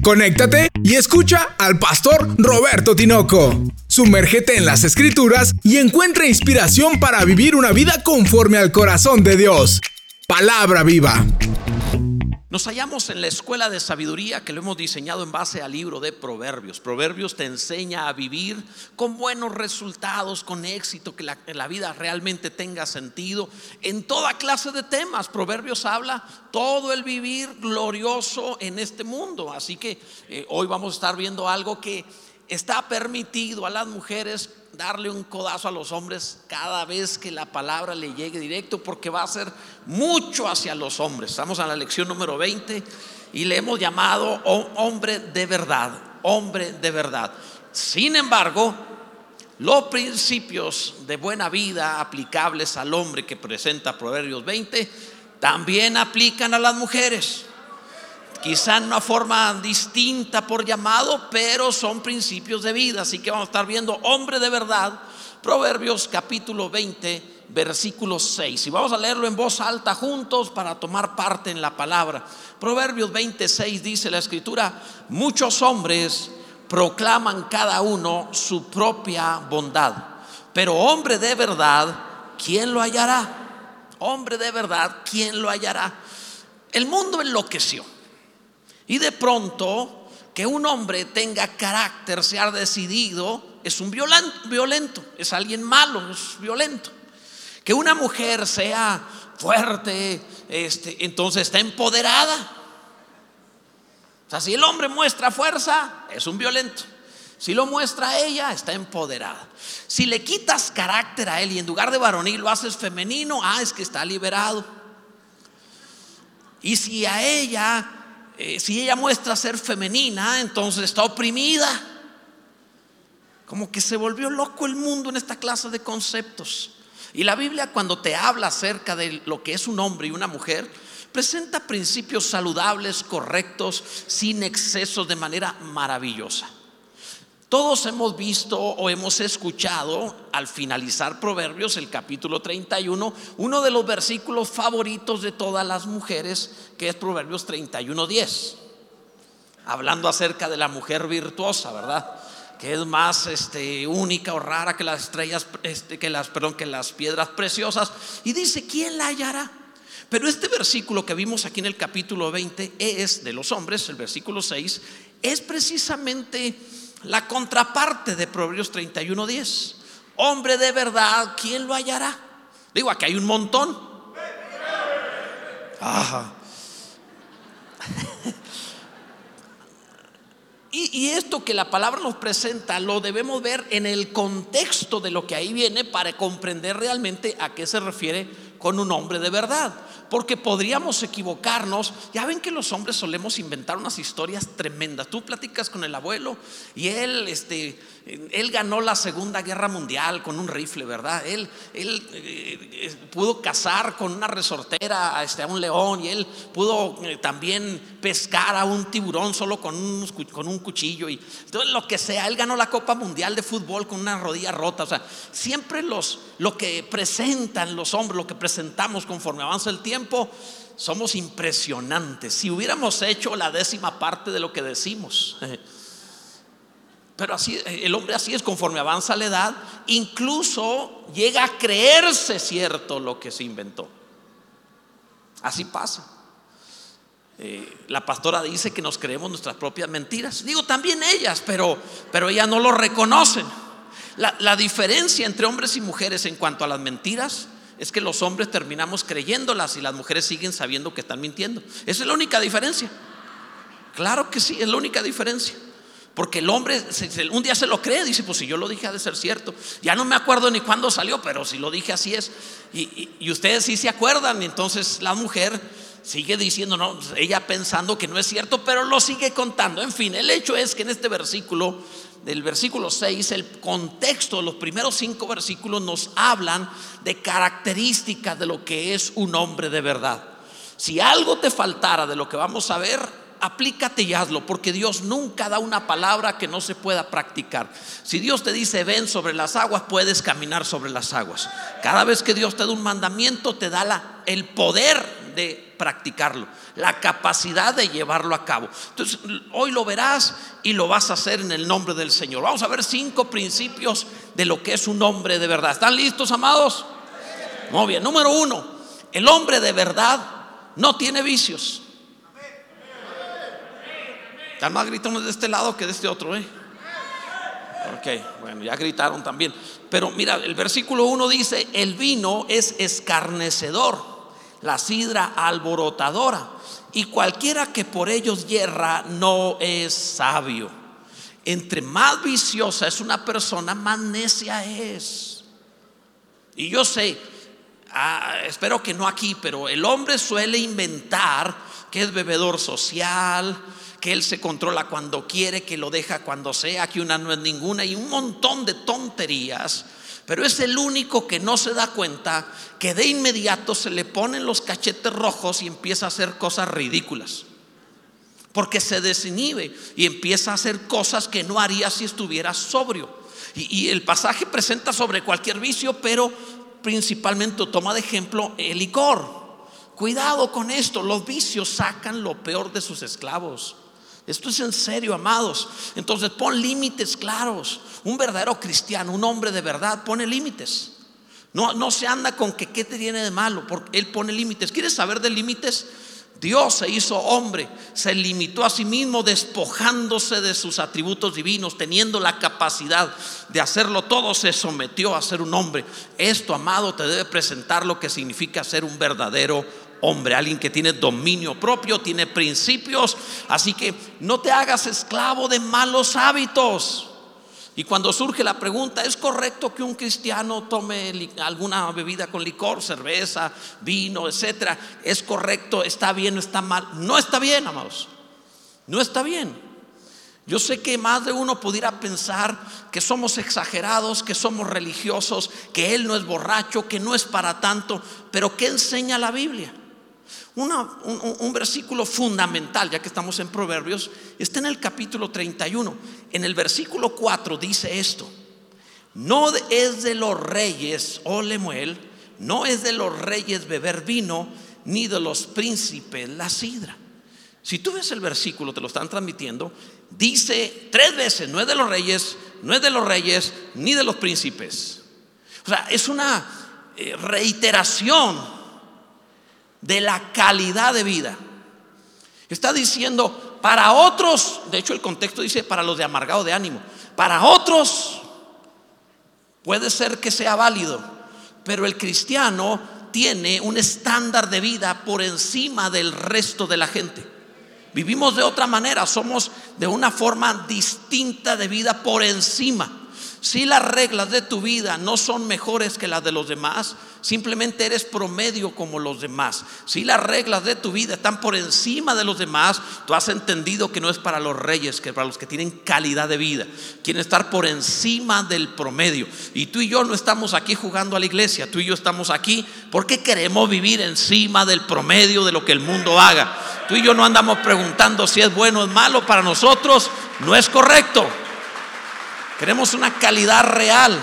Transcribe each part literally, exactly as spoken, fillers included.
Conéctate y escucha al pastor Roberto Tinoco. Sumérgete en las Escrituras y encuentra inspiración para vivir una vida conforme al corazón de Dios. Palabra viva. Nos hallamos en la escuela de sabiduría que lo hemos diseñado en base al libro de Proverbios. Proverbios te enseña a vivir con buenos resultados, con éxito, que la, que la vida realmente tenga sentido en toda clase de temas. Proverbios habla todo el vivir glorioso en este mundo. Así que eh, hoy vamos a estar viendo algo que está permitido a las mujeres darle un codazo a los hombres cada vez que la palabra le llegue directo, porque va a ser mucho hacia los hombres. Estamos en la lección número veinte y le hemos llamado hombre de verdad, hombre de verdad. Sin embargo, los principios de buena vida aplicables al hombre que presenta Proverbios veinte también aplican a las mujeres. Quizá en una forma distinta por llamado, pero son principios de vida. Así que vamos a estar viendo hombre de verdad, Proverbios capítulo veinte, versículo seis. Y vamos a leerlo en voz alta juntos para tomar parte en la palabra. Proverbios veintiséis dice la escritura: muchos hombres proclaman cada uno su propia bondad, pero hombre de verdad, ¿quién lo hallará? Hombre de verdad, ¿quién lo hallará? El mundo enloqueció. Y de pronto, que un hombre tenga carácter, sea decidido, es un violento, es alguien malo, es violento. Que una mujer sea fuerte, este, entonces está empoderada. O sea, si el hombre muestra fuerza, es un violento. Si lo muestra ella, está empoderada. Si le quitas carácter a él y en lugar de varonil lo haces femenino, ah, es que está liberado. Y si a ella Eh, si ella muestra ser femenina, entonces está oprimida. Como que se volvió loco el mundo en esta clase de conceptos. Y la Biblia, cuando te habla acerca de lo que es un hombre y una mujer, presenta principios saludables, correctos, sin excesos, de manera maravillosa. Todos hemos visto o hemos escuchado al finalizar Proverbios, el capítulo treinta y uno, uno de los versículos favoritos de todas las mujeres, que es Proverbios treinta y uno, diez, hablando acerca de la mujer virtuosa, ¿verdad? Que es más este, única o rara que las estrellas, este, que las, perdón, que las piedras preciosas. Y dice: ¿quién la hallará? Pero este versículo que vimos aquí en el capítulo veinte es de los hombres, el versículo seis, es precisamente la contraparte de Proverbios treinta y uno, diez. Hombre de verdad, ¿quién lo hallará? Digo, aquí hay un montón. Ajá. Y, y esto que la palabra nos presenta lo debemos ver en el contexto de lo que ahí viene para comprender realmente a qué se refiere con un hombre de verdad. Porque podríamos equivocarnos. Ya ven que los hombres solemos inventar unas historias tremendas. Tú platicas con el abuelo y él, este, él ganó la Segunda Guerra Mundial con un rifle, ¿verdad? Él, él eh, pudo cazar con una resortera este, a un león, y él pudo eh, también pescar a un tiburón solo con un, con un cuchillo. Y entonces, lo que sea, él ganó la Copa Mundial de Fútbol con una rodilla rota. O sea, siempre los, lo que presentan los hombres, lo que presentamos conforme avanza el tiempo, somos impresionantes. Si hubiéramos hecho la décima parte de lo que decimos. Pero así, el hombre así es, conforme avanza la edad, incluso llega a creerse cierto lo que se inventó. Así pasa. Eh, la pastora dice que nos creemos nuestras propias mentiras. Digo, también ellas, pero, pero ellas no lo reconocen. La, la diferencia entre hombres y mujeres en cuanto a las mentiras es que los hombres terminamos creyéndolas y las mujeres siguen sabiendo que están mintiendo. Esa es la única diferencia. Claro que sí, es la única diferencia. Porque el hombre un día se lo cree, dice: pues si yo lo dije ha de ser cierto. Ya no me acuerdo ni cuándo salió, pero si lo dije así es. Y, y, y ustedes sí se acuerdan. Entonces la mujer sigue diciendo, no, ella pensando que no es cierto, pero lo sigue contando. En fin, el hecho es que en este versículo, del versículo seis, el contexto, los primeros cinco versículos nos hablan de características de lo que es un hombre de verdad. Si algo te faltara de lo que vamos a ver, aplícate y hazlo, porque Dios nunca da una palabra que no se pueda practicar. Si Dios te dice ven sobre las aguas, puedes caminar sobre las aguas. Cada vez que Dios te da un mandamiento, te da la, el poder de practicarlo, la capacidad de llevarlo a cabo. Entonces, hoy lo verás y lo vas a hacer en el nombre del Señor. Vamos a ver cinco principios de lo que es un hombre de verdad. ¿Están listos, amados? Muy bien. Número uno, el hombre de verdad no tiene vicios. Están más gritones de este lado que de este otro, ¿eh? Ok, bueno, ya gritaron también. Pero mira, el versículo uno dice: el vino es escarnecedor, la sidra alborotadora, y cualquiera que por ellos yerra no es sabio. Entre más viciosa es una persona, más necia es. Y yo sé, ah, espero que no aquí, pero el hombre suele inventar que es bebedor social, que él se controla cuando quiere, que lo deja cuando sea, que una no es ninguna, y un montón de tonterías. Pero es el único que no se da cuenta que de inmediato se le ponen los cachetes rojos y empieza a hacer cosas ridículas, porque se desinhibe y empieza a hacer cosas que no haría si estuviera sobrio. Y, y el pasaje presenta sobre cualquier vicio, pero principalmente toma de ejemplo el licor. Cuidado con esto, los vicios sacan lo peor de sus esclavos. Esto es en serio, amados. Entonces pon límites claros. Un verdadero cristiano, un hombre de verdad, pone límites. No, no se anda con que qué te tiene de malo, porque él pone límites. ¿Quieres saber de límites? Dios se hizo hombre, se limitó a sí mismo, despojándose de sus atributos divinos, teniendo la capacidad de hacerlo todo, se sometió a ser un hombre. Esto, amado, te debe presentar lo que significa ser un verdadero hombre, alguien que tiene dominio propio, tiene principios. Así que no te hagas esclavo de malos hábitos. Y cuando surge la pregunta, ¿es correcto que un cristiano tome alguna bebida con licor, cerveza, vino, etcétera? ¿Es correcto? ¿Está bien o está mal? No está bien, amados. No está bien. Yo sé que más de uno pudiera pensar que somos exagerados, que somos religiosos, que él no es borracho, que no es para tanto. Pero ¿qué enseña la Biblia? Una, un, un versículo fundamental, ya que estamos en Proverbios, está en el capítulo treinta y uno. En el versículo cuatro dice esto: no es de los reyes, oh Lemuel, no es de los reyes beber vino, ni de los príncipes la sidra. Si tú ves el versículo, te lo están transmitiendo, dice tres veces: no es de los reyes, no es de los reyes, ni de los príncipes. O sea, es una eh, reiteración de la calidad de vida. Está diciendo para otros, de hecho el contexto dice para los de amargado de ánimo. Para otros puede ser que sea válido, pero el cristiano tiene un estándar de vida por encima del resto de la gente. Vivimos de otra manera, somos de una forma distinta de vida por encima. Si las reglas de tu vida no son mejores que las de los demás, simplemente eres promedio como los demás. Si las reglas de tu vida están por encima de los demás, tú has entendido que no es para los reyes, que es para los que tienen calidad de vida. Quieren estar por encima del promedio. Y tú y yo no estamos aquí jugando a la iglesia. Tú y yo estamos aquí porque queremos vivir encima del promedio de lo que el mundo haga. Tú y yo no andamos preguntando si es bueno o es malo. Para nosotros no es correcto. Queremos una calidad real.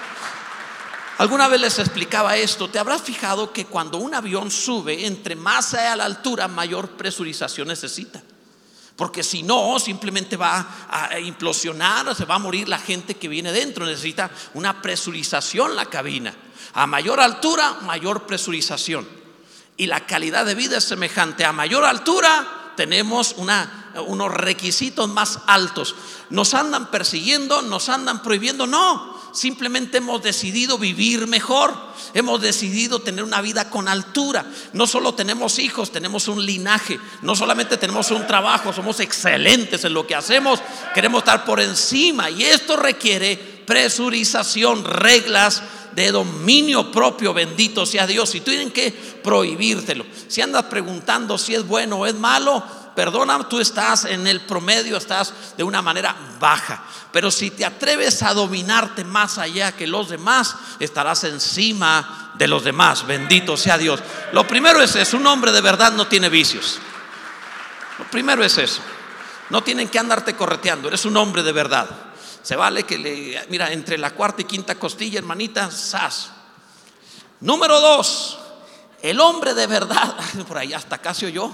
Alguna vez les explicaba esto. Te habrás fijado que cuando un avión sube, entre más sea la altura, mayor presurización necesita. Porque si no, simplemente va a implosionar, o se va a morir la gente que viene dentro. Necesita una presurización la cabina. A mayor altura, mayor presurización. Y la calidad de vida es semejante. A mayor altura tenemos una, unos requisitos más altos. Nos andan persiguiendo, nos andan prohibiendo. No, simplemente hemos decidido vivir mejor. Hemos decidido tener una vida con altura. No solo tenemos hijos, tenemos un linaje. No solamente tenemos un trabajo, somos excelentes en lo que hacemos. Queremos estar por encima, y esto requiere presurización, reglas de dominio propio. Bendito sea Dios. Y tienen que prohibírtelo. Si andas preguntando si es bueno o es malo, perdona, tú estás en el promedio, estás de una manera baja. Pero si te atreves a dominarte más allá que los demás, estarás encima de los demás. Bendito sea Dios. Lo primero es eso: un hombre de verdad no tiene vicios. Lo primero es eso. No tienen que andarte correteando. Eres un hombre de verdad. Se vale que le, mira, entre la cuarta y quinta costilla, hermanita, sas. Número dos, el hombre de verdad, por ahí hasta casi oyó,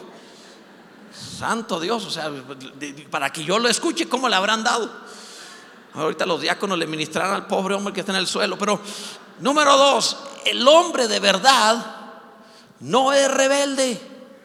santo Dios, o sea, para que yo lo escuche, ¿cómo le habrán dado? Ahorita los diáconos le ministrarán al pobre hombre que está en el suelo. Pero número dos, el hombre de verdad no es rebelde.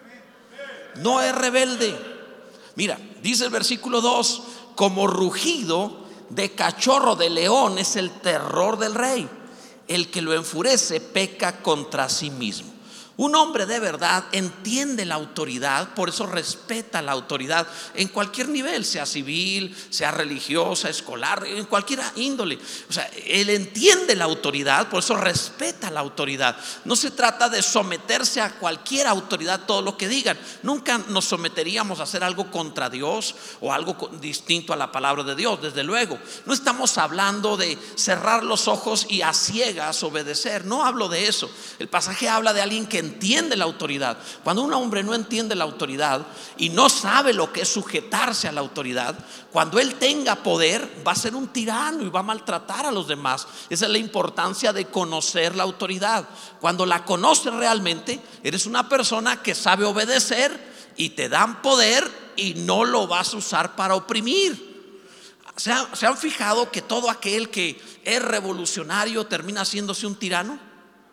No es rebelde. Mira, dice el versículo dos: como rugido de cachorro de león es el terror del rey. El que lo enfurece peca contra sí mismo. Un hombre de verdad entiende la autoridad, por eso respeta la autoridad en cualquier nivel, sea civil, sea religiosa, escolar, en cualquier índole. O sea, él entiende la autoridad, por eso respeta la autoridad. No se trata de someterse a cualquier autoridad, todo lo que digan. Nunca nos someteríamos a hacer algo contra Dios o algo distinto a la palabra de Dios, desde luego. No estamos hablando de cerrar los ojos y a ciegas obedecer, no hablo de eso. El pasaje habla de alguien que entiende la autoridad. Cuando un hombre no entiende la autoridad y no sabe lo que es sujetarse a la autoridad, cuando él tenga poder va a ser un tirano y va a maltratar a los demás. Esa es la importancia de conocer la autoridad. Cuando la conoces realmente, eres una persona que sabe obedecer y te dan poder y no lo vas a usar para oprimir. ¿Se han, ¿Se han fijado que todo aquel que es revolucionario termina haciéndose un tirano?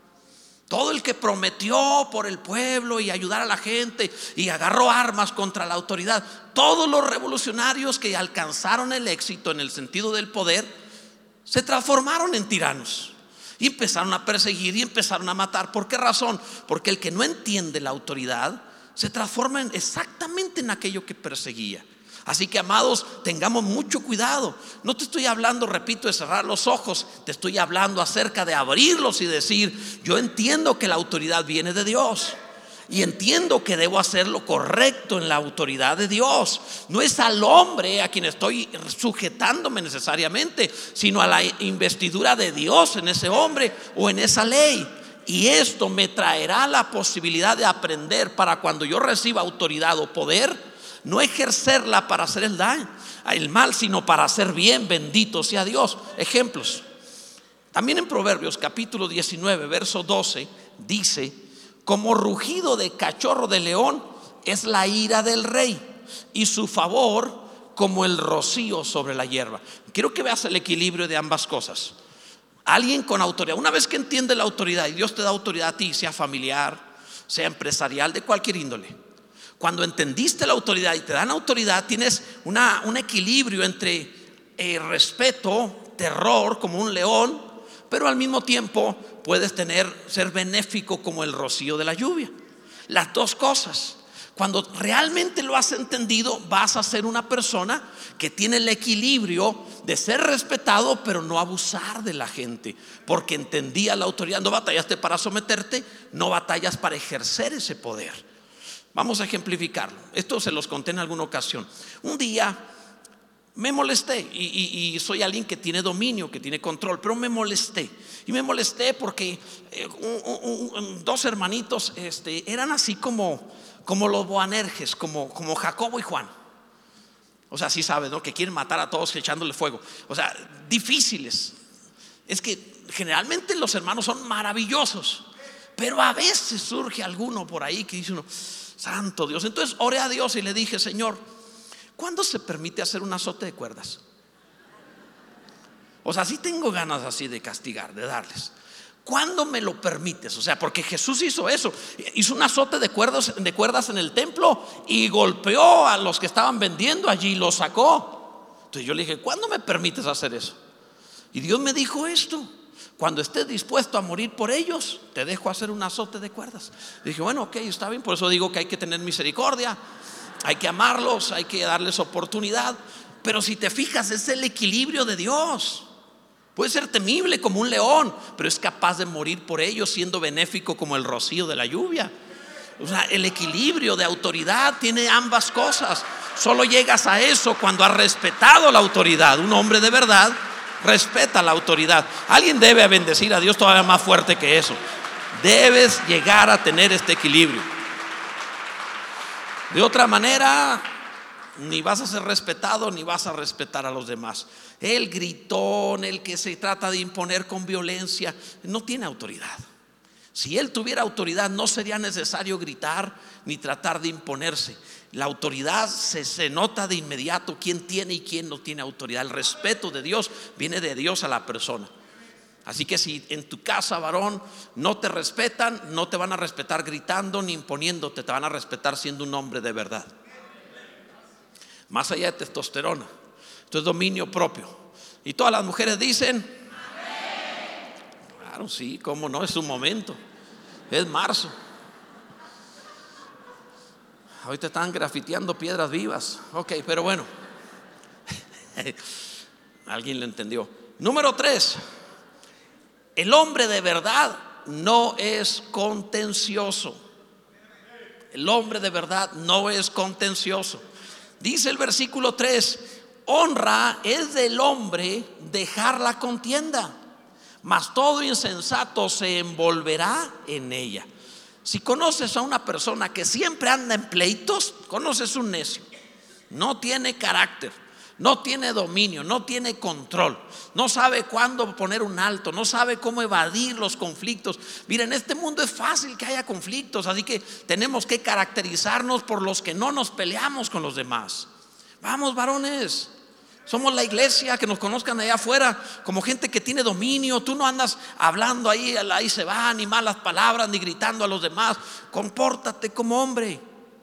Todo el que prometió por el pueblo y ayudar a la gente y agarró armas contra la autoridad, todos los revolucionarios que alcanzaron el éxito en el sentido del poder se transformaron en tiranos y empezaron a perseguir y empezaron a matar. ¿Por qué razón? Porque el que no entiende la autoridad se transforma en exactamente en aquello que perseguía. Así que, amados, tengamos mucho cuidado. No te estoy hablando, repito, de cerrar los ojos. Te estoy hablando acerca de abrirlos y decir: yo entiendo que la autoridad viene de Dios y entiendo que debo hacer lo correcto en la autoridad de Dios. No es al hombre a quien estoy sujetándome necesariamente, sino a la investidura de Dios en ese hombre o en esa ley. Y esto me traerá la posibilidad de aprender para cuando yo reciba autoridad o poder, no ejercerla para hacer el daño, el mal, sino para hacer bien. Bendito sea Dios. Ejemplos. También en Proverbios capítulo diecinueve, verso doce, dice: como rugido de cachorro de león es la ira del rey, y su favor como el rocío sobre la hierba. Quiero que veas el equilibrio de ambas cosas. Alguien con autoridad, una vez que entiende la autoridad, y Dios te da autoridad a ti, sea familiar, sea empresarial, de cualquier índole. Cuando entendiste la autoridad y te dan autoridad, tienes una, un equilibrio entre eh, respeto, terror como un león, pero al mismo tiempo puedes tener, ser benéfico como el rocío de la lluvia. Las dos cosas. Cuando realmente lo has entendido, vas a ser una persona que tiene el equilibrio de ser respetado, pero no abusar de la gente, porque entendía la autoridad. No batallaste para someterte, no batallas para ejercer ese poder. Vamos a ejemplificarlo. Esto se los conté en alguna ocasión. Un día me molesté y, y, y soy alguien que tiene dominio, que tiene control, pero me molesté. Y me molesté porque eh, un, un, dos hermanitos este, eran así como, como los Boanerges, como, como Jacobo y Juan. O sea, sí sabes, ¿no? Que quieren matar a todos echándole fuego. O sea, difíciles. Es que generalmente los hermanos son maravillosos, pero a veces surge alguno por ahí que dice uno: santo Dios. Entonces oré a Dios y le dije: Señor, ¿cuándo se permite hacer un azote de cuerdas? O sea, sí tengo ganas así de castigar, de darles. ¿Cuándo me lo permites? O sea, porque Jesús hizo eso. Hizo un azote de cuerdas, de cuerdas en el templo y golpeó a los que estaban vendiendo allí y los sacó. Entonces yo le dije: ¿cuándo me permites hacer eso? Y Dios me dijo esto: cuando estés dispuesto a morir por ellos, te dejo hacer un azote de cuerdas. Dije: bueno, ok, está bien. Por eso digo que hay que tener misericordia, hay que amarlos, hay que darles oportunidad. Pero si te fijas, es el equilibrio de Dios. Puede ser temible como un león, pero es capaz de morir por ellos, siendo benéfico como el rocío de la lluvia. O sea, el equilibrio de autoridad tiene ambas cosas. Solo llegas a eso cuando has respetado la autoridad. Un hombre de verdad respeta la autoridad. Alguien debe bendecir a Dios todavía más fuerte que eso. Debes llegar a tener este equilibrio. De otra manera, ni vas a ser respetado ni vas a respetar a los demás. El gritón, el que se trata de imponer con violencia, no tiene autoridad. Si él tuviera autoridad, no sería necesario gritar ni tratar de imponerse. La autoridad se, se nota de inmediato quién tiene y quién no tiene autoridad. El respeto de Dios viene de Dios a la persona. Así que si en tu casa, varón, no te respetan, no te van a respetar gritando ni imponiéndote, te van a respetar siendo un hombre de verdad. Más allá de testosterona, esto es dominio propio. Y todas las mujeres dicen: claro, sí, cómo no, es su momento. Es marzo. Ahorita están grafiteando piedras vivas. Ok, pero bueno. Alguien lo entendió. Número tres. El hombre de verdad no es contencioso. El hombre de verdad no es contencioso. Dice el versículo tres: honra es del hombre dejar la contienda, mas todo insensato se envolverá en ella. Si conoces a una persona que siempre anda en pleitos, conoces un necio. No tiene carácter, no tiene dominio, no tiene control, no sabe cuándo poner un alto, no sabe cómo evadir los conflictos. Miren, en este mundo es fácil que haya conflictos, así que tenemos que caracterizarnos por los que no nos peleamos con los demás. Vamos, varones. Somos la iglesia, que nos conozcan allá afuera como gente que tiene dominio. Tú no andas hablando ahí, ahí se va, ni malas palabras, ni gritando a los demás. Compórtate como hombre.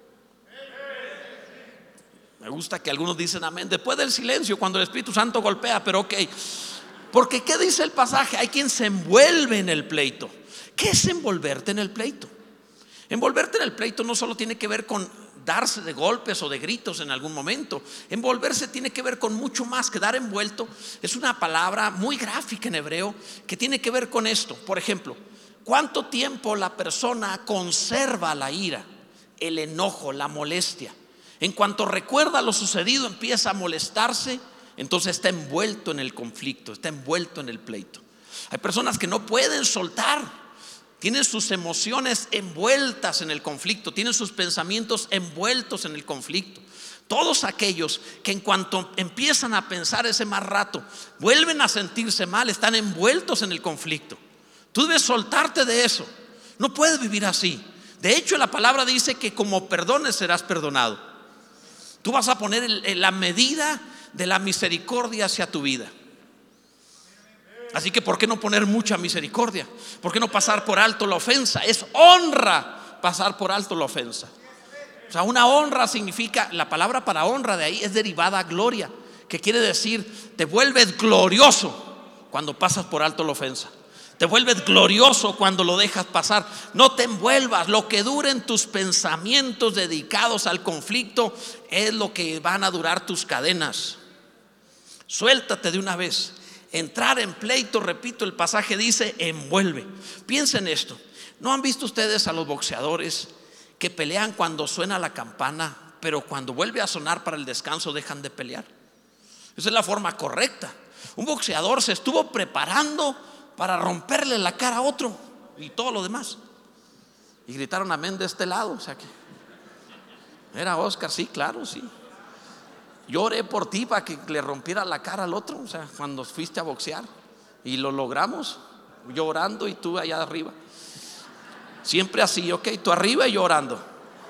Me gusta que algunos dicen amén después del silencio, cuando el Espíritu Santo golpea, pero ok. Porque ¿qué dice el pasaje? Hay quien se envuelve en el pleito. ¿Qué es envolverte en el pleito? Envolverte en el pleito no solo tiene que ver con darse de golpes o de gritos en algún momento. Envolverse tiene que ver con mucho más. Quedar envuelto es una palabra muy gráfica en hebreo que tiene que ver con esto. Por ejemplo, ¿cuánto tiempo la persona conserva la ira, el enojo, la molestia? En cuanto recuerda lo sucedido, empieza a molestarse, entonces está envuelto en el conflicto, está envuelto en el pleito. Hay personas que no pueden soltar. Tienen sus emociones envueltas en el conflicto, tienen sus pensamientos envueltos en el conflicto. Todos aquellos que en cuanto empiezan a pensar ese más rato, vuelven a sentirse mal, están envueltos en el conflicto. Tú debes soltarte de eso. No puedes vivir así. De hecho, la palabra dice que como perdones serás perdonado. Tú vas a poner la medida de la misericordia hacia tu vida. Así que ¿por qué no poner mucha misericordia? ¿Por qué no pasar por alto la ofensa? Es honra pasar por alto la ofensa. O sea, una honra significa, la palabra para honra de ahí es derivada a gloria, que quiere decir te vuelves glorioso cuando pasas por alto la ofensa. Te vuelves glorioso cuando lo dejas pasar. No te envuelvas. Lo que duren tus pensamientos dedicados al conflicto es lo que van a durar tus cadenas. Suéltate de una vez. Entrar en pleito, repito, el pasaje dice envuelve. Piensen esto. ¿No han visto ustedes a los boxeadores que pelean cuando suena la campana, pero cuando vuelve a sonar para el descanso dejan de pelear? Esa es la forma correcta. Un boxeador se estuvo preparando para romperle la cara a otro y todo lo demás. Y gritaron amén de este lado. O sea que era Oscar, sí, claro, sí. Yo oré por ti para que le rompiera la cara al otro, o sea, cuando fuiste a boxear. Y lo logramos, yo orando y tú allá arriba. Siempre así, ok, tú arriba y yo orando.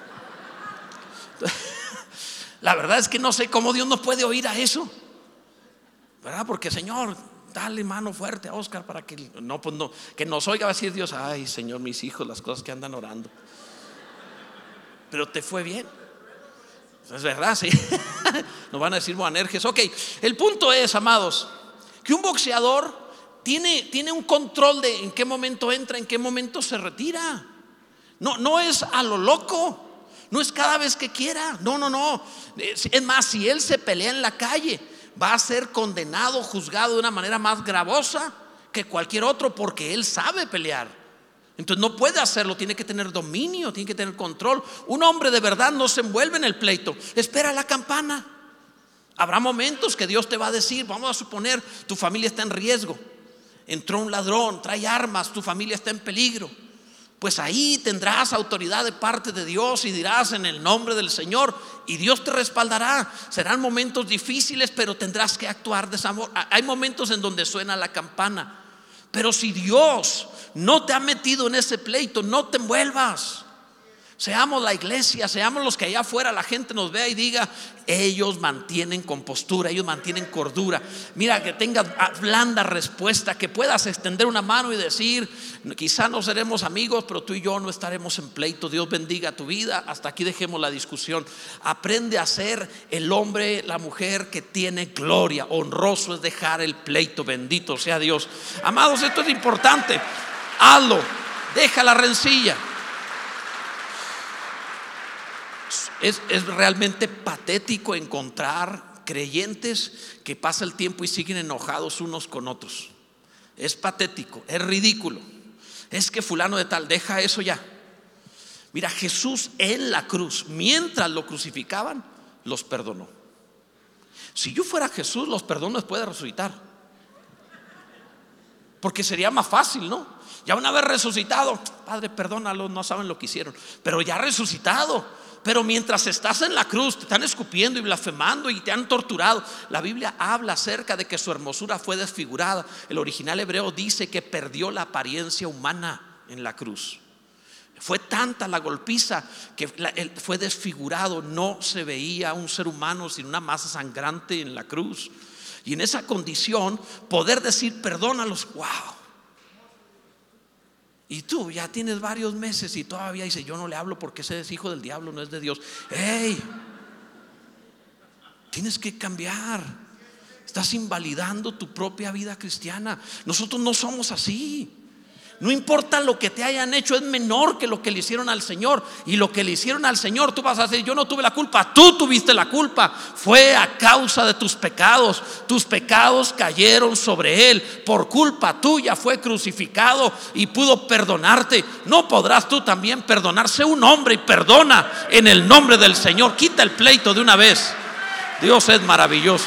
La verdad es que no sé cómo Dios no puede oír a eso, ¿verdad? Porque Señor, dale mano fuerte a Oscar para que no, pues no, que nos oiga, va a decir Dios: ay Señor, mis hijos, las cosas que andan orando. Pero te fue bien. Es verdad, sí. Nos van a decir Boanerges. Ok, el punto es, amados, que un boxeador tiene, tiene un control de en qué momento entra, en qué momento se retira. No, no es a lo loco. No es cada vez que quiera. No, no, no. Es más, si él se pelea en la calle, va a ser condenado, juzgado de una manera más gravosa que cualquier otro, porque él sabe pelear. Entonces no puede hacerlo, tiene que tener dominio, tiene que tener control. Un hombre de verdad no se envuelve en el pleito. Espera la campana. Habrá momentos que Dios te va a decir, vamos a suponer, tu familia está en riesgo. Entró un ladrón, trae armas, tu familia está en peligro. Pues ahí tendrás autoridad de parte de Dios y dirás en el nombre del Señor, y Dios te respaldará. Serán momentos difíciles, pero tendrás que actuar de esa forma. Hay momentos en donde suena la campana, Pero si Dios no te ha metido en ese pleito, no te envuelvas. Seamos la iglesia, seamos los que allá afuera la gente nos vea y diga: ellos mantienen compostura, ellos mantienen cordura. Mira, que tengas blanda respuesta, que puedas extender una mano y decir: quizá no seremos amigos, pero tú y yo no estaremos en pleito. Dios bendiga tu vida. Hasta aquí dejemos la discusión. Aprende a ser el hombre, la mujer que tiene gloria. Honroso es dejar el pleito. Bendito sea Dios. Amados, esto es importante. Hazlo, deja la rencilla. Es, es realmente patético encontrar creyentes que pasa el tiempo y siguen enojados unos con otros. Es patético, es ridículo. Es que fulano de tal, deja eso ya. Mira, Jesús en la cruz, mientras lo crucificaban, los perdonó. Si yo fuera Jesús, los perdono después de resucitar, porque sería más fácil, ¿no? Ya una vez resucitado, Padre, perdónalos, no saben lo que hicieron. Pero ya resucitado. Pero mientras estás en la cruz, te están escupiendo y blasfemando y te han torturado. La Biblia habla acerca de que su hermosura fue desfigurada. El original hebreo dice que perdió la apariencia humana en la cruz. Fue tanta la golpiza que fue desfigurado. No se veía un ser humano sin una masa sangrante en la cruz. Y en esa condición poder decir: perdónalos, wow. Y tú ya tienes varios meses y todavía dices: yo no le hablo porque ese es hijo del diablo, no es de Dios. Hey, tienes que cambiar. Estás invalidando tu propia vida cristiana. Nosotros no somos así. No importa lo que te hayan hecho, es menor que lo que le hicieron al Señor. Y lo que le hicieron al Señor, tú vas a decir: yo no tuve la culpa. Tú tuviste la culpa. Fue a causa de tus pecados. Tus pecados cayeron sobre Él. Por culpa tuya fue crucificado y pudo perdonarte. ¿No podrás tú también perdonar? Sé un hombre y perdona en el nombre del Señor. Quita el pleito de una vez. Dios es maravilloso.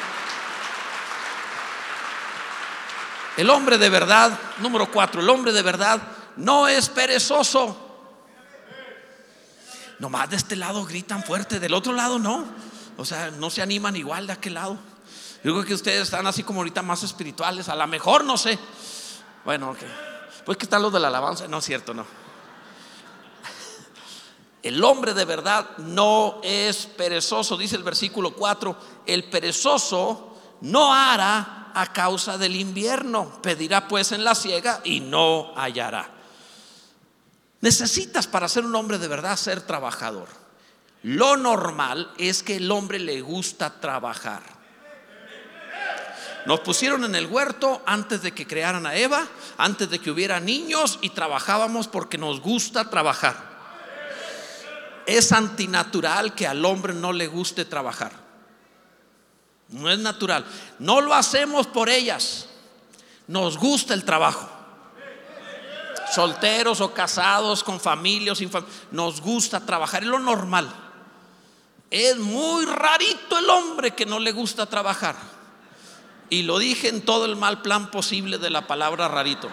El hombre de verdad, número cuatro, el hombre de verdad no es perezoso. Nomás de este lado gritan fuerte, del otro lado no. O sea, no se animan igual de aquel lado. Yo creo que ustedes están así como ahorita más espirituales. A lo mejor, no sé. Bueno, ok. Pues que están los de la alabanza. No es cierto, no. El hombre de verdad no es perezoso. Dice el versículo cuatro: el perezoso no hará a causa del invierno, pedirá pues en la siega y no hallará. Necesitas, para ser un hombre de verdad, ser trabajador. Lo normal es que el hombre le gusta trabajar. Nos pusieron en el huerto antes de que crearan a Eva, antes de que hubiera niños, y trabajábamos porque nos gusta trabajar. Es antinatural que al hombre no le guste trabajar. No es natural. No lo hacemos por ellas. Nos gusta el trabajo. Solteros o casados, con familia o sin familia, nos gusta trabajar. Es lo normal. Es muy rarito el hombre que no le gusta trabajar. Y lo dije en todo el mal plan posible de la palabra rarito.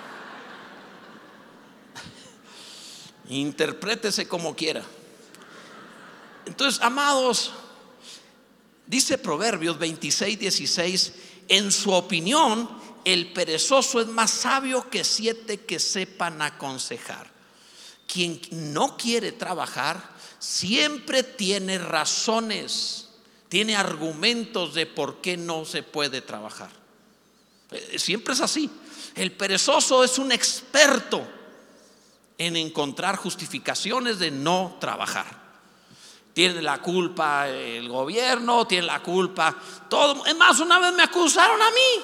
Interprétese como quiera. Entonces, amados, dice Proverbios veintiséis, dieciséis: en su opinión, el perezoso es más sabio que siete que sepan aconsejar. Quien no quiere trabajar siempre tiene razones, tiene argumentos de por qué no se puede trabajar. Siempre es así. El perezoso es un experto en encontrar justificaciones de no trabajar. Tiene la culpa el gobierno, tiene la culpa todo. Es más, una vez me acusaron a mí.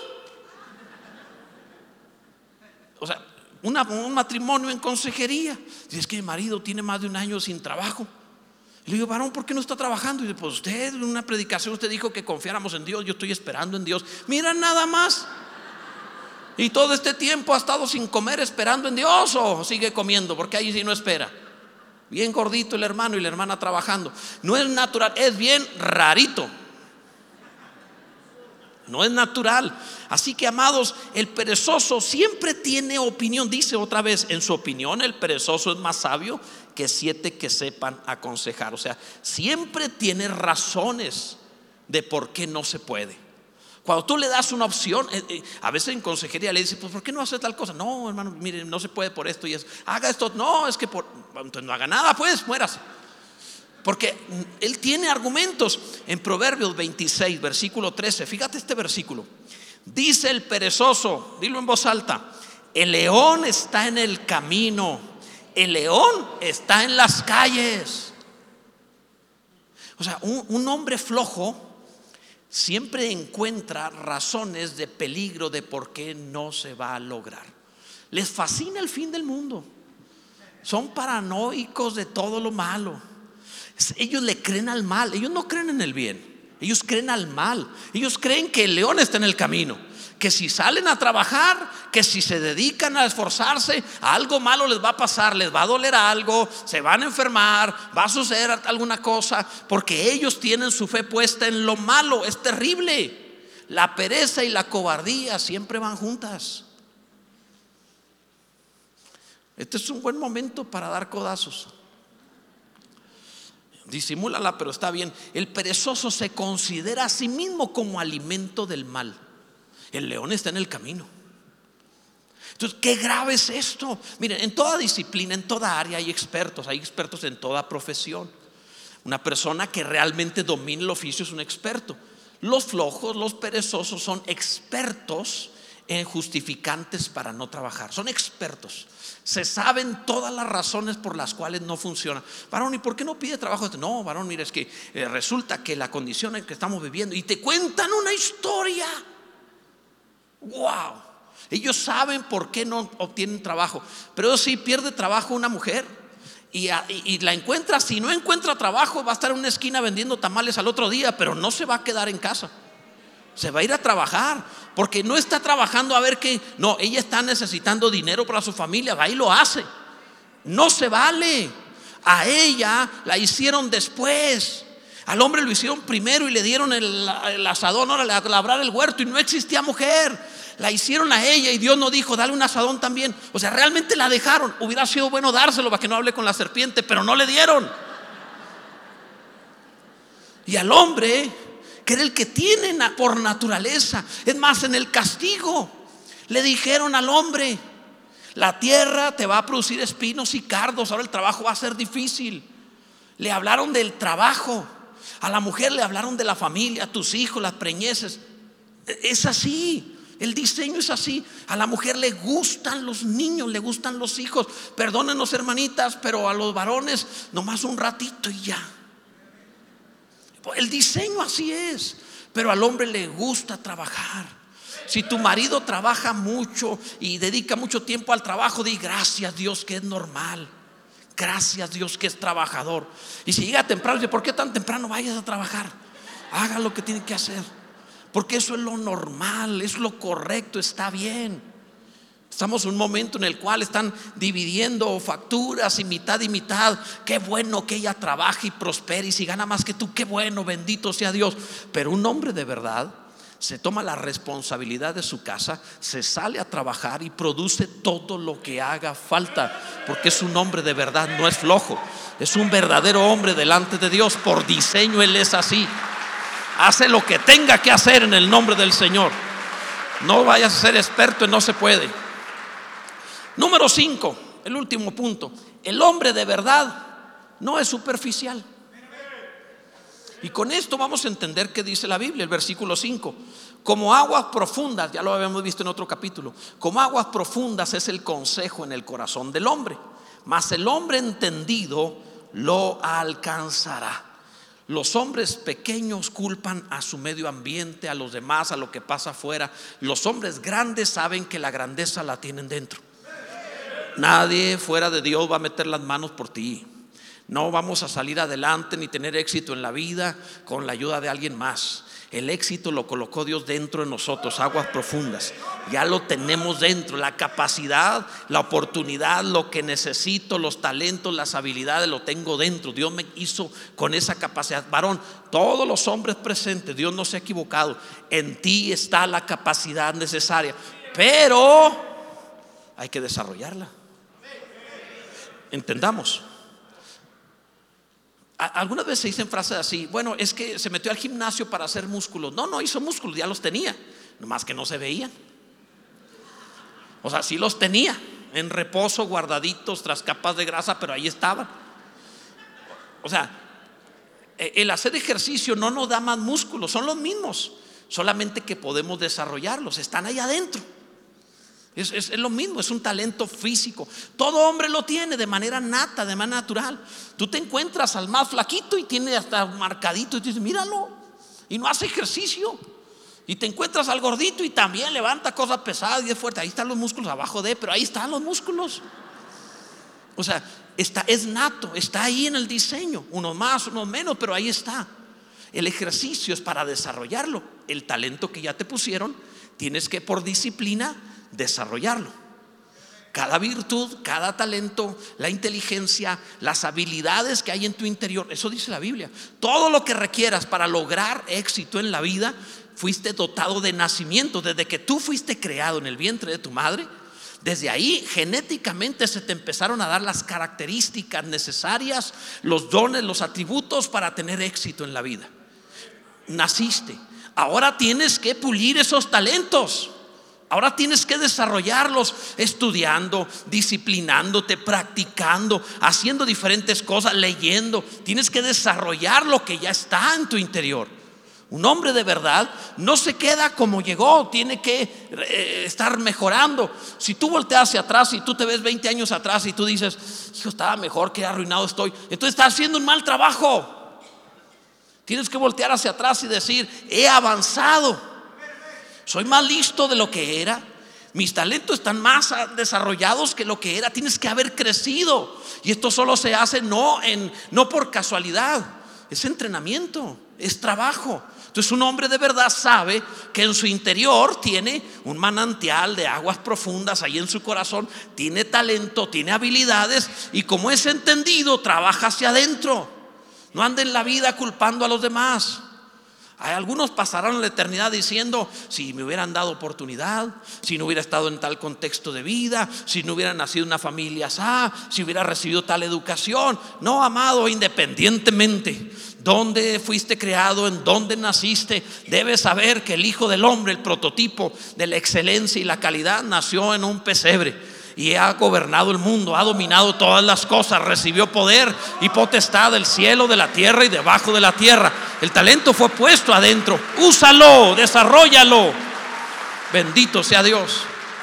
O sea, una, un matrimonio en consejería. Dice: es que mi marido tiene más de un año sin trabajo. Y le digo: varón, ¿por qué no está trabajando? Y dice: pues usted en una predicación usted dijo que confiáramos en Dios. Yo estoy esperando en Dios. Mira, nada más. Y todo este tiempo ha estado sin comer esperando en Dios, o sigue comiendo, porque ahí sí no espera. Bien gordito el hermano y la hermana trabajando. No es natural, es bien rarito. No es natural. Así que, amados, el perezoso siempre tiene opinión. Dice otra vez: en su opinión, el perezoso es más sabio que siete que sepan aconsejar. O sea, siempre tiene razones de por qué no se puede. Cuando tú le das una opción, eh, eh, a veces en consejería le dices, pues ¿por qué no hace tal cosa? No, hermano, mire, no se puede por esto y eso. Haga esto. No, es que por, entonces no haga nada, pues, muérase. Porque él tiene argumentos. En Proverbios veintiséis, versículo trece, fíjate este versículo. Dice el perezoso, dilo en voz alta: el león está en el camino, el león está en las calles. O sea, un, un hombre flojo siempre encuentra razones de peligro de por qué no se va a lograr. Les fascina el fin del mundo. Son paranoicos de todo lo malo. Ellos le creen al mal. Ellos no creen en el bien. Ellos creen al mal. Ellos creen que el león está en el camino, que si salen a trabajar, que si se dedican a esforzarse, algo malo les va a pasar, les va a doler algo, se van a enfermar, va a suceder alguna cosa, porque ellos tienen su fe puesta en lo malo. Es terrible. La pereza y la cobardía siempre van juntas. Este es un buen momento para dar codazos. Disimúlala, pero está bien. El perezoso se considera a sí mismo como alimento del mal. El león está en el camino. Entonces, qué grave es esto. Miren, en toda disciplina, en toda área hay expertos. Hay expertos en toda profesión. Una persona que realmente domina el oficio es un experto. Los flojos, los perezosos son expertos en justificantes para no trabajar. Son expertos. Se saben todas las razones por las cuales no funciona. Varón, ¿y por qué no pide trabajo? No, varón, mira, es que eh, resulta que la condición en que estamos viviendo, y te cuentan una historia. Wow. Ellos saben por qué no obtienen trabajo. Pero si pierde trabajo una mujer y, a, y, y la encuentra, si no encuentra trabajo, va a estar en una esquina vendiendo tamales al otro día, pero no se va a quedar en casa. Se va a ir a trabajar, porque no está trabajando a ver qué. No, ella está necesitando dinero para su familia, va y lo hace. No se vale. A ella la hicieron después. Al hombre lo hicieron primero y le dieron el, el asadón, ahora a labrar el huerto, y no existía mujer. La hicieron a ella y Dios no dijo, dale un asadón también. O sea, realmente la dejaron. Hubiera sido bueno dárselo para que no hable con la serpiente, pero no le dieron. Y al hombre, que era el que tiene por naturaleza, es más, en el castigo le dijeron al hombre: la tierra te va a producir espinos y cardos, ahora el trabajo va a ser difícil. Le hablaron del trabajo. A la mujer le hablaron de la familia, tus hijos, las preñeces. Es así. El diseño es así. A la mujer le gustan los niños, le gustan los hijos. Perdónenos, hermanitas, pero a los varones nomás un ratito y ya. El diseño así es. Pero al hombre le gusta trabajar. Si tu marido trabaja mucho y dedica mucho tiempo al trabajo, di gracias Dios que es normal. Gracias Dios que es trabajador. Y si llega temprano, dice, ¿por qué tan temprano vayas a trabajar? Haga lo que tiene que hacer, porque eso es lo normal, es lo correcto, está bien. Estamos en un momento en el cual están dividiendo facturas y mitad y mitad. Qué bueno que ella trabaje y prospere, y si gana más que tú, qué bueno, bendito sea Dios. Pero un hombre de verdad se toma la responsabilidad de su casa, se sale a trabajar y produce todo lo que haga falta, porque es un hombre de verdad, no es flojo. Es un verdadero hombre delante de Dios. Por diseño él es así. Hace lo que tenga que hacer en el nombre del Señor. No vayas a ser experto en no se puede. Número cinco, el último punto. El hombre de verdad no es superficial. Y con esto vamos a entender qué dice la Biblia, el versículo cinco. Como aguas profundas, ya lo habíamos visto en otro capítulo, como aguas profundas es el consejo en el corazón del hombre, mas el hombre entendido lo alcanzará. Los hombres pequeños culpan a su medio ambiente, a los demás, a lo que pasa afuera. Los hombres grandes saben que la grandeza la tienen dentro. Nadie fuera de Dios va a meter las manos por ti. No vamos a salir adelante ni tener éxito en la vida con la ayuda de alguien más. El éxito lo colocó Dios dentro de nosotros, aguas profundas. Ya lo tenemos dentro, la capacidad, la oportunidad, lo que necesito, los talentos, las habilidades, lo tengo dentro. Dios me hizo con esa capacidad. Varón, todos los hombres presentes, Dios no se ha equivocado. En ti está la capacidad necesaria, pero hay que desarrollarla. Entendamos. Algunas veces se dicen frases así: bueno, es que se metió al gimnasio para hacer músculos. No, no hizo músculos, ya los tenía, nomás que no se veían. O sea, sí los tenía en reposo, guardaditos tras capas de grasa, pero ahí estaban. O sea, el hacer ejercicio no nos da más músculos, son los mismos, solamente que podemos desarrollarlos, están ahí adentro. Es, es, es lo mismo, es un talento físico. Todo hombre lo tiene de manera nata, de manera natural. Tú te encuentras al más flaquito y tiene hasta marcadito y dices: míralo, y no hace ejercicio. Y te encuentras al gordito y también levanta cosas pesadas y es fuerte. Ahí están los músculos abajo de, pero ahí están los músculos. O sea, está, es nato, está ahí en el diseño. Unos más, unos menos, pero ahí está. El ejercicio es para desarrollarlo. El talento que ya te pusieron, tienes que, por disciplina, desarrollarlo. Cada virtud, cada talento, la inteligencia, las habilidades que hay en tu interior, eso dice la Biblia. Todo lo que requieras para lograr éxito en la vida, fuiste dotado de nacimiento. Desde que tú fuiste creado en el vientre de tu madre, desde ahí genéticamente se te empezaron a dar las características necesarias, los dones, los atributos para tener éxito en la vida. Naciste. Ahora tienes que pulir esos talentos. Ahora tienes que desarrollarlos estudiando, disciplinándote, practicando, haciendo diferentes cosas, leyendo. Tienes que desarrollar lo que ya está en tu interior. Un hombre de verdad no se queda como llegó, tiene que eh, estar mejorando. Si tú volteas hacia atrás y tú te ves veinte años atrás y tú dices: hijo, estaba mejor, que arruinado estoy, entonces estás haciendo un mal trabajo. Tienes que voltear hacia atrás y decir: he avanzado, soy más listo de lo que era, mis talentos están más desarrollados que lo que era. Tienes que haber crecido. Y esto solo se hace no, en, no por casualidad, es entrenamiento, es trabajo. Entonces un hombre de verdad sabe que en su interior tiene un manantial de aguas profundas ahí en su corazón, tiene talento, tiene habilidades, y como es entendido, trabaja hacia adentro. No anda en la vida culpando a los demás. Hay algunos pasarán la eternidad diciendo: si me hubieran dado oportunidad, si no hubiera estado en tal contexto de vida, si no hubiera nacido en una familia así, si hubiera recibido tal educación. No, amado, independientemente dónde fuiste creado, en dónde naciste, debes saber que el Hijo del Hombre, el prototipo de la excelencia y la calidad, nació en un pesebre y ha gobernado el mundo, ha dominado todas las cosas, recibió poder y potestad del cielo, de la tierra y debajo de la tierra. El talento fue puesto adentro. Úsalo, desarróllalo. Bendito sea Dios.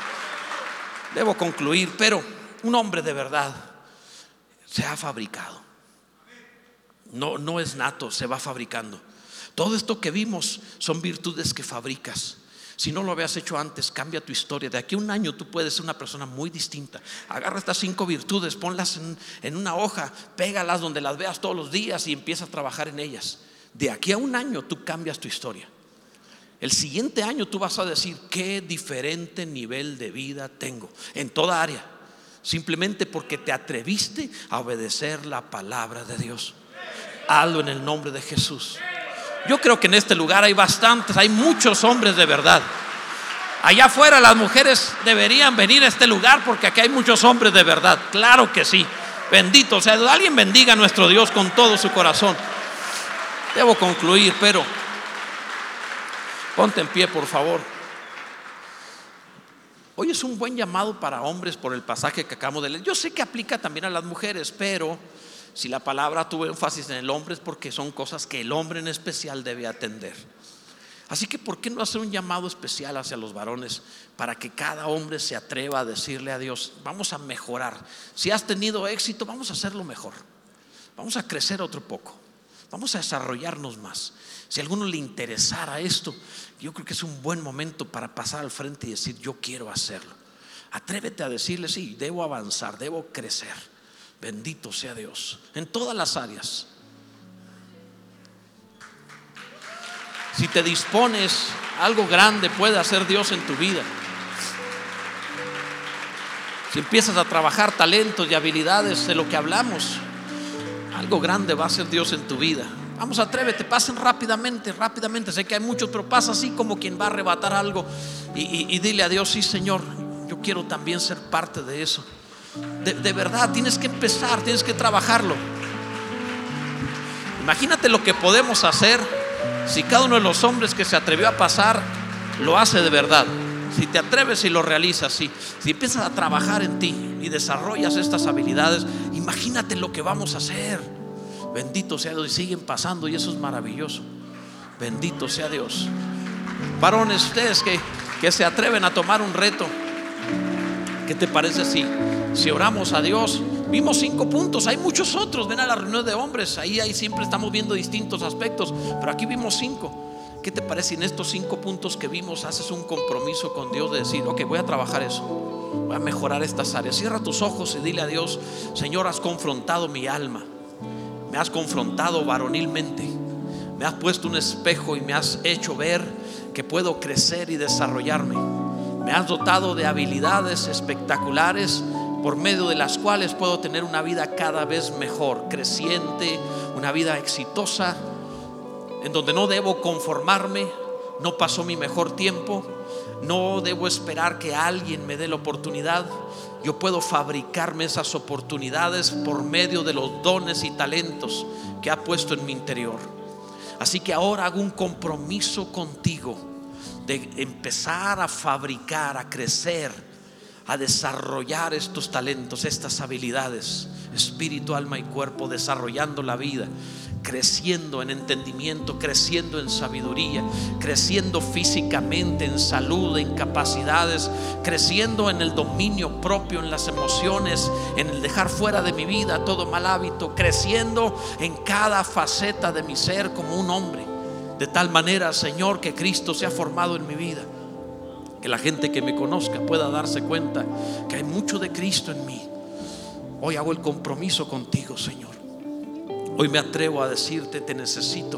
Debo concluir, pero un hombre de verdad se ha fabricado. No, no es nato, se va fabricando. Todo esto que vimos son virtudes que fabricas. Si no lo habías hecho antes, cambia tu historia. De aquí a un año tú puedes ser una persona muy distinta. Agarra estas cinco virtudes, ponlas en, en una hoja, pégalas donde las veas todos los días y empieza a trabajar en ellas. De aquí a un año tú cambias tu historia. El siguiente año tú vas a decir: qué diferente nivel de vida tengo en toda área, simplemente porque te atreviste a obedecer la palabra de Dios. Hazlo en el nombre de Jesús. Yo creo que en este lugar hay bastantes, hay muchos hombres de verdad. Allá afuera las mujeres deberían venir a este lugar, porque aquí hay muchos hombres de verdad. Claro que sí. Bendito sea, alguien bendiga a nuestro Dios con todo su corazón. Debo concluir, pero ponte en pie, por favor. Hoy es un buen llamado para hombres por el pasaje que acabamos de leer. Yo sé que aplica también a las mujeres, pero si la palabra tuvo énfasis en el hombre es porque son cosas que el hombre en especial debe atender. Así que ¿por qué no hacer un llamado especial hacia los varones para que cada hombre se atreva a decirle a Dios: vamos a mejorar? Si has tenido éxito, vamos a hacerlo mejor, vamos a crecer otro poco, vamos a desarrollarnos más. Si a alguno le interesara esto, yo creo que es un buen momento para pasar al frente y decir: yo quiero hacerlo. Atrévete a decirle: sí, debo avanzar, debo crecer. Bendito sea Dios en todas las áreas. Si te dispones, algo grande puede hacer Dios en tu vida. Si empiezas a trabajar talentos y habilidades de lo que hablamos, algo grande va a hacer Dios en tu vida. Vamos, atrévete, pasen rápidamente, rápidamente. Sé que hay muchos, pero pasa así como quien va a arrebatar algo y, y, y dile a Dios: sí, Señor, yo quiero también ser parte de eso. De, de verdad, tienes que empezar, tienes que trabajarlo. Imagínate lo que podemos hacer si cada uno de los hombres que se atrevió a pasar lo hace de verdad. Si te atreves y lo realizas, si, si empiezas a trabajar en ti y desarrollas estas habilidades, imagínate lo que vamos a hacer. Bendito sea Dios. Y siguen pasando y eso es maravilloso. Bendito sea Dios. Varones, ustedes que, que se atreven a tomar un reto, ¿qué te parece si, si oramos a Dios? Vimos cinco puntos, hay muchos otros. Ven a la reunión de hombres, ahí, ahí siempre estamos viendo distintos aspectos, pero aquí vimos cinco. ¿Qué te parece si en estos cinco puntos que vimos haces un compromiso con Dios de decir, ok, voy a trabajar eso, voy a mejorar estas áreas? Cierra tus ojos y dile a Dios: Señor, has confrontado mi alma, me has confrontado varonilmente, me has puesto un espejo y me has hecho ver que puedo crecer y desarrollarme. Me has dotado de habilidades espectaculares por medio de las cuales puedo tener una vida cada vez mejor, creciente, una vida exitosa, en donde no debo conformarme. No pasó mi mejor tiempo, no debo esperar que alguien me dé la oportunidad. Yo puedo fabricarme esas oportunidades por medio de los dones y talentos que ha puesto en mi interior. Así que ahora hago un compromiso contigo de empezar a fabricar, a crecer, a desarrollar estos talentos, estas habilidades, espíritu, alma y cuerpo, desarrollando la vida, creciendo en entendimiento, creciendo en sabiduría, creciendo físicamente, en salud, en capacidades, creciendo en el dominio propio, en las emociones, en el dejar fuera de mi vida todo mal hábito, creciendo en cada faceta de mi ser como un hombre, de tal manera, Señor, que Cristo sea formado en mi vida, que la gente que me conozca pueda darse cuenta que hay mucho de Cristo en mí. Hoy hago el compromiso contigo, Señor. Hoy me atrevo a decirte: te necesito.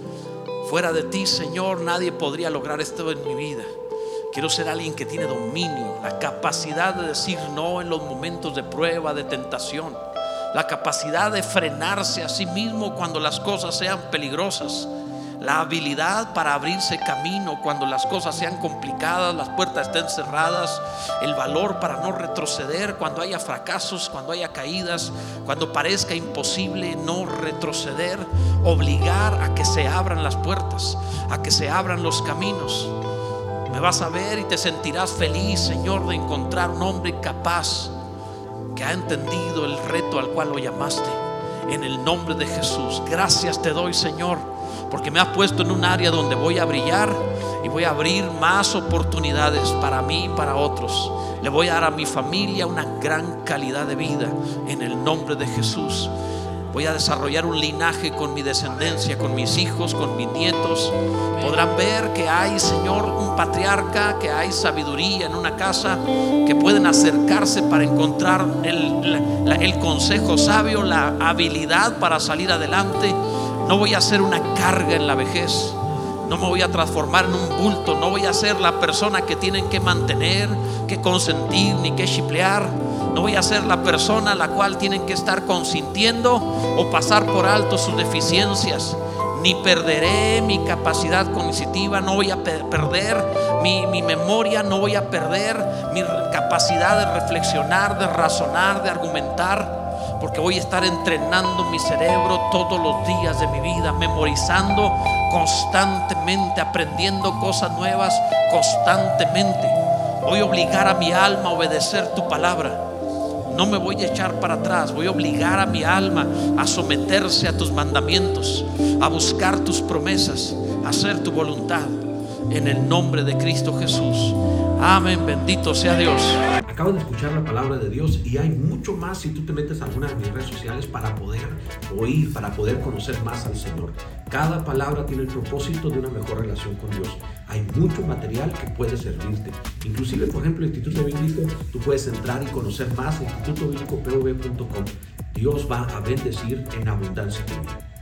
Fuera de ti, Señor, nadie podría lograr esto en mi vida. Quiero ser alguien que tiene dominio, la capacidad de decir no en los momentos de prueba, de tentación, la capacidad de frenarse a sí mismo cuando las cosas sean peligrosas, la habilidad para abrirse camino cuando las cosas sean complicadas, las puertas estén cerradas, el valor para no retroceder cuando haya fracasos, cuando haya caídas, cuando parezca imposible no retroceder, obligar a que se abran las puertas, a que se abran los caminos. Me vas a ver y te sentirás feliz, Señor, de encontrar un hombre capaz que ha entendido el reto al cual lo llamaste. En el nombre de Jesús, gracias te doy, Señor, porque me has puesto en un área donde voy a brillar y voy a abrir más oportunidades para mí y para otros. Le voy a dar a mi familia una gran calidad de vida en el nombre de Jesús. Voy a desarrollar un linaje con mi descendencia, con mis hijos, con mis nietos. Podrán ver que hay, Señor, un patriarca, que hay sabiduría en una casa, que pueden acercarse para encontrar el, la, el consejo sabio, la habilidad para salir adelante. No voy a ser una carga en la vejez, no me voy a transformar en un bulto, no voy a ser la persona que tienen que mantener, que consentir ni que chiplear. No voy a ser la persona a la cual tienen que estar consintiendo o pasar por alto sus deficiencias. Ni perderé mi capacidad cognitiva, no voy a per- perder mi, mi memoria, no voy a perder mi capacidad de reflexionar, de razonar, de argumentar. Porque voy a estar entrenando mi cerebro todos los días de mi vida, memorizando constantemente, aprendiendo cosas nuevas constantemente. Voy a obligar a mi alma a obedecer tu palabra. No me voy a echar para atrás. Voy a obligar a mi alma a someterse a tus mandamientos, a buscar tus promesas, a hacer tu voluntad. En el nombre de Cristo Jesús. Amén, bendito sea Dios. Acabas de escuchar la palabra de Dios y hay mucho más si tú te metes a alguna de mis redes sociales para poder oír, para poder conocer más al Señor. Cada palabra tiene el propósito de una mejor relación con Dios. Hay mucho material que puede servirte. Inclusive, por ejemplo, el Instituto Bíblico, tú puedes entrar y conocer más en instituto bíblico p o b punto com. Dios va a bendecir en abundancia tu vida.